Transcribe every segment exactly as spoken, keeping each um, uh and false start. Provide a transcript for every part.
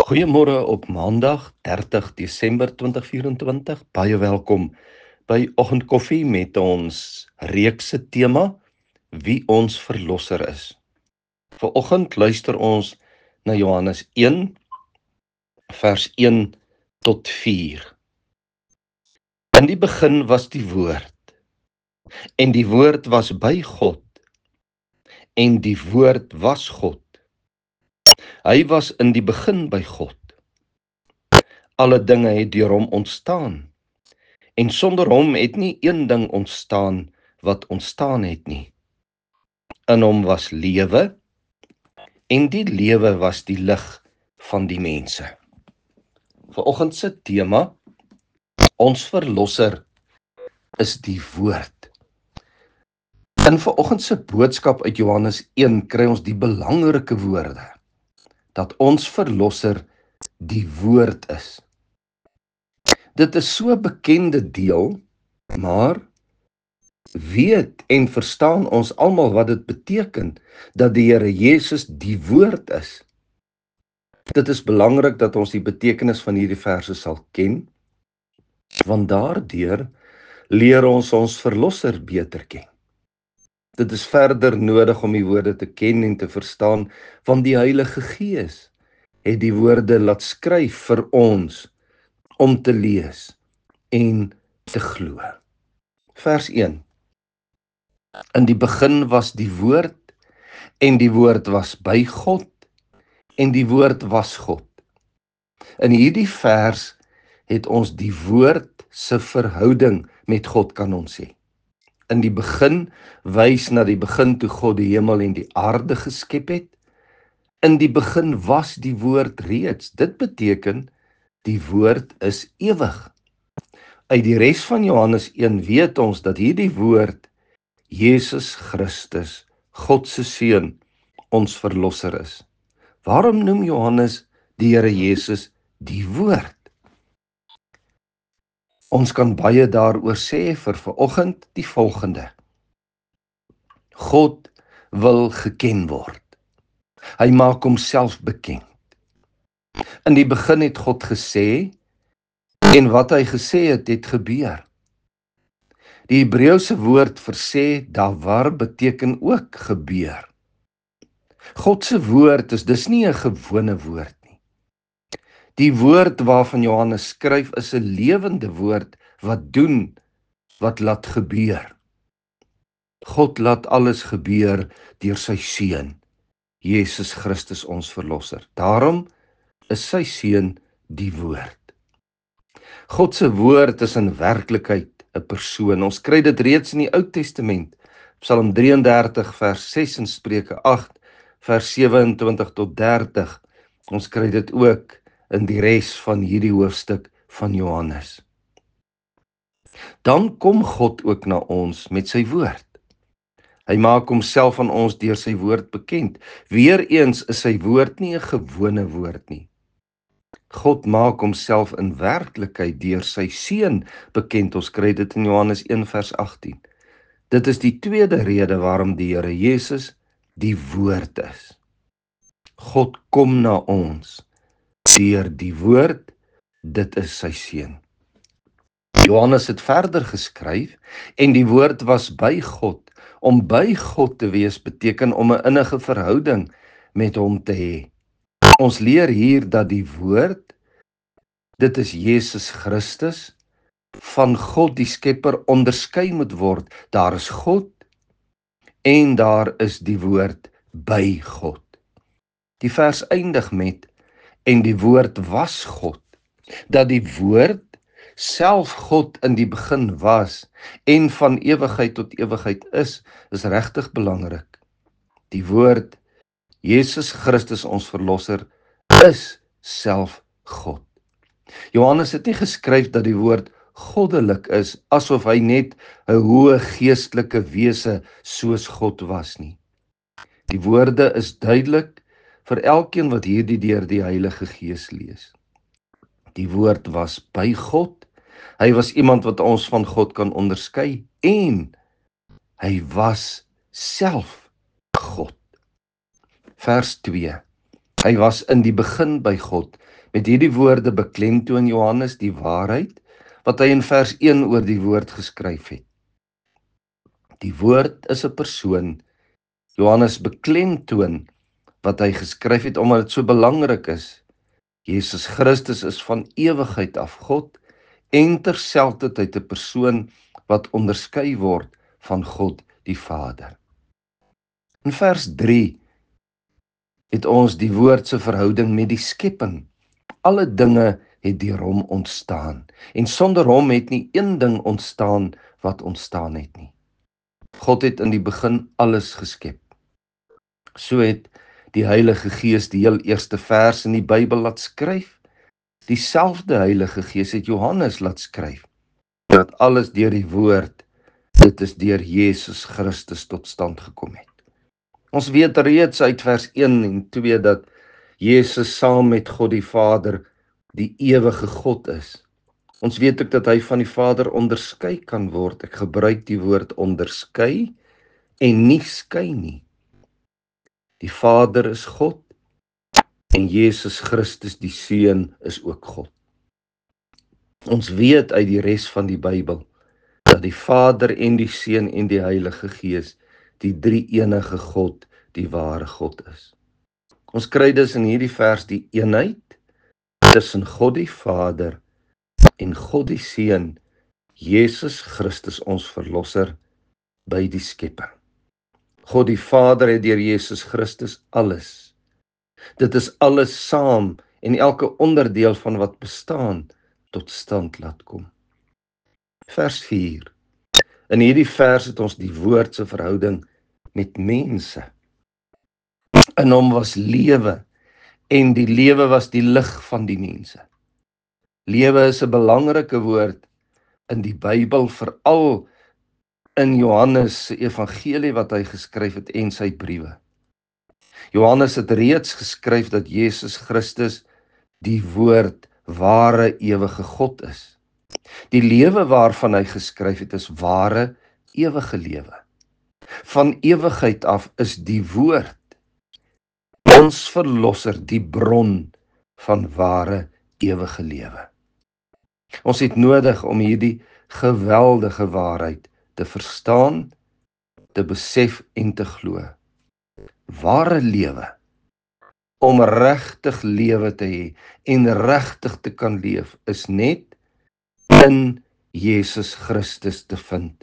Goeiemôre op Maandag dertig Desember twintig vyf-en-twintig. Baie welkom by Oggendkoffie met ons reekse tema Wie ons verlosser is. Vanoggend luister ons na Johannes een vers een tot vier. In die begin was die woord, en die woord was by God, en die woord was God. Hy was in die begin by God. Alle dinge het deur hom ontstaan, en sonder hom het nie een ding ontstaan wat ontstaan het nie. In hom was lewe, en die lewe was die lig van die mense. Vanoggend se tema, ons verlosser is die woord. In vanoggend se boodskap uit Johannes een kry ons die belangrike woorde, dat ons verlosser die woord is. Dit is so 'n bekende deel, maar weet en verstaan ons almal wat dit beteken, dat die Here Jesus die woord is. Dit is belangrik dat ons die betekenis van hierdie verse sal ken, want daardeur leer ons ons verlosser beter ken. Dit is verder nodig om die woorde te ken en te verstaan, want die Heilige Gees het die woorde laat skryf vir ons, om te lees en te glo. Vers een. In die begin was die woord, en die woord was by God, en die woord was God. In hierdie vers het ons die woord se verhouding met God, kan ons sê. In die begin wys na die begin toe God die hemel en die aarde geskep het. In die begin was die woord reeds. Dit beteken die woord is ewig. Uit die res van Johannes een weet ons dat hierdie woord Jesus Christus, God se seun, ons verlosser is. Waarom noem Johannes die Here Jesus die woord? Ons kan baie daaroor sê vir vanoggend die volgende. God wil geken word. Hy maak homself bekend. In die begin het God gesê, en wat hy gesê het, het gebeur. Die Hebreëse woord vir sê, davar, beteken ook gebeur. God se woord is dus nie 'n gewone woord nie. Die woord waarvan Johannes skryf is 'n lewende woord wat doen, wat laat gebeur. God laat alles gebeur deur sy seun, Jesus Christus ons verlosser. Daarom is sy seun die woord. God se woord is in werklikheid 'n persoon. Ons kry dit reeds in die Ou Testament. Psalm drie en dertig vers ses en Spreuke agt vers sewe en twintig tot dertig. Ons kry dit ook in die res van hierdie hoofstuk van Johannes. Dan kom God ook na ons met sy woord. Hy maak homself aan ons deur sy woord bekend. Weereens is sy woord nie 'n gewone woord nie. God maak homself in werklikheid deur sy seun bekend. Ons kry dit in Johannes een vers agttien. Dit is die tweede rede waarom die Here Jesus die woord is. God kom na ons deur die woord, dit is sy seun. Johannes het verder geskryf, en die woord was by God. Om by God te wees beteken om 'n innige verhouding met hom te hê. Ons leer hier dat die woord, dit is Jesus Christus, van God die Skepper onderskei moet word. Daar is God en daar is die woord by God. Die vers eindig met, en die woord was God. Dat die woord self God in die begin was en van ewigheid tot ewigheid is, is regtig belangrik. Die woord, Jesus Christus ons verlosser, is self God. Johannes het nie geskryf dat die woord goddelik is, asof hy net 'n hoë geestelike wese soos God was nie. Die woorde is duidelik vir elkeen wat hierdie deur die Heilige Gees lees. Die woord was by God. Hy was iemand wat ons van God kan onderskei, en hy was self God. Vers twee. Hy was in die begin by God. Met hierdie woorde beklemtoon Johannes die waarheid wat hy in vers een oor die woord geskryf het. Die woord is 'n persoon. Johannes beklemtoon wat hy geskryf het omdat dit so belangrik is. Jesus Christus is van ewigheid af God en terselfdertyd 'n persoon wat onderskei word van God die Vader. In vers drie het ons die woord se verhouding met die skepping. Alle dinge het deur hom ontstaan en sonder hom het nie een ding ontstaan wat ontstaan het nie. God het in die begin alles geskep. So het die Heilige Gees die heel eerste vers in die Bybel laat skryf. Dieselfde Heilige Gees het Johannes laat skryf. Dat alles deur die woord, dit is deur Jesus Christus tot stand gekom het. Ons weet reeds uit vers een en twee dat Jesus saam met God die Vader die ewige God is. Ons weet ook dat hy van die Vader onderskei kan word. Ek gebruik die woord onderskei en nie skei nie. Die Vader is God en Jesus Christus die Seun is ook God. Ons weet uit die res van die Bybel dat die Vader en die Seun en die Heilige Gees die drie-enige God, die ware God is. Ons kry dus in hierdie vers die eenheid tussen God die Vader en God die Seun, Jesus Christus ons verlosser by die skepping. God die Vader het deur Jesus Christus alles. Dit is alles saam en elke onderdeel van wat bestaan tot stand laat kom. Vers vier. In hierdie vers het ons die woord se verhouding met mense. In hom was lewe en die lewe was die lig van die mense. Lewe is 'n belangrike woord in die Bybel, veral in Johannes se evangelie wat hy geskryf het en sy briewe. Johannes het reeds geskryf dat Jesus Christus die woord ware ewige God is. Die lewe waarvan hy geskryf het is ware ewige lewe. Van ewigheid af is die woord ons verlosser, die bron van ware ewige lewe. Ons het nodig om hierdie geweldige waarheid te verstaan, te besef en te glo. Ware lewe, om regtig lewe te hê en regtig te kan leef, is net in Jesus Christus te vind.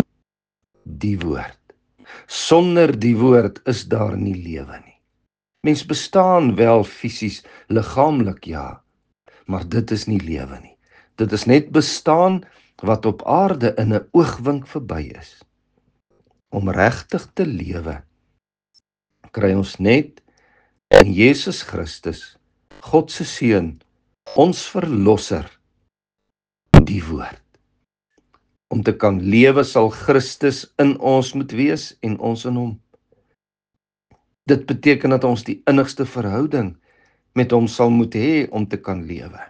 Die woord. Sonder die woord is daar nie lewe nie. Mens bestaan wel fisies, liggaamlik ja, maar dit is nie lewe nie. Dit is net bestaan wat op aarde in 'n oogwink verby is. Om regtig te lewe, kry ons net in Jesus Christus, God se Seun, ons verlosser, die woord. Om te kan lewe sal Christus in ons moet wees en ons in hom. Dit beteken dat ons die innigste verhouding met hom sal moet hê om te kan lewe.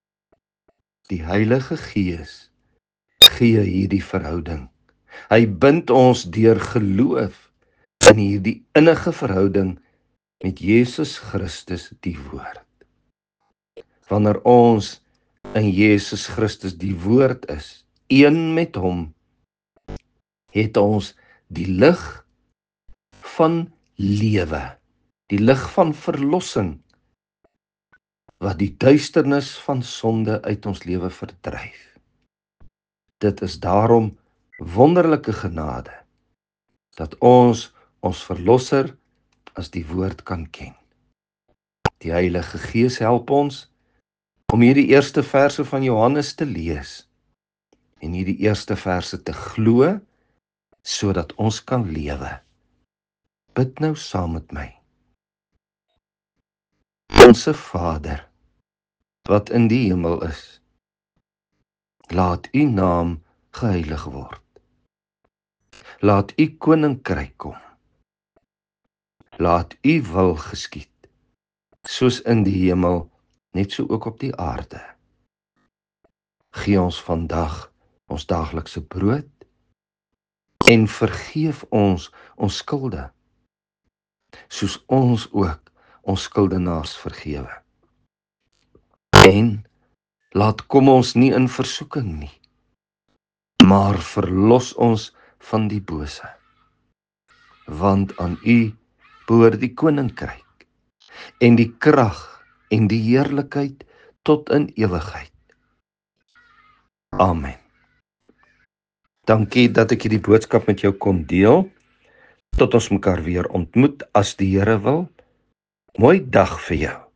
Die Heilige Gees gee hierdie verhouding. Hy bind ons deur geloof in hierdie innige verhouding met Jesus Christus die woord. Wanneer ons in Jesus Christus die woord is, een met hom, het ons die lig van lewe, die lig van verlossing, wat die duisternis van sonde uit ons lewe verdryf. Dit is daarom wonderlike genade, dat ons ons verlosser as die woord kan ken. Die Heilige Gees help ons om hierdie eerste verse van Johannes te lees, en hierdie eerste verse te glo, sodat ons kan lewe. Bid nou saam met my. Onse Vader, wat in die hemel is, laat u naam geheilig word. Laat u koninkryk kom. Laat u wil geskied, soos in die hemel, net so ook op die aarde. Gee ons vandag ons daaglikse brood en vergeef ons ons skulde, soos ons ook ons skuldenaars vergewe. En laat kom ons nie in versoeking nie, maar verlos ons van die bose. Want aan U behoort die koninkryk en die krag en die heerlikheid tot in ewigheid. Amen. Dankie dat ek hierdie boodskap met jou kon deel. Tot ons mekaar weer ontmoet as die Here wil. Mooi dag vir jou.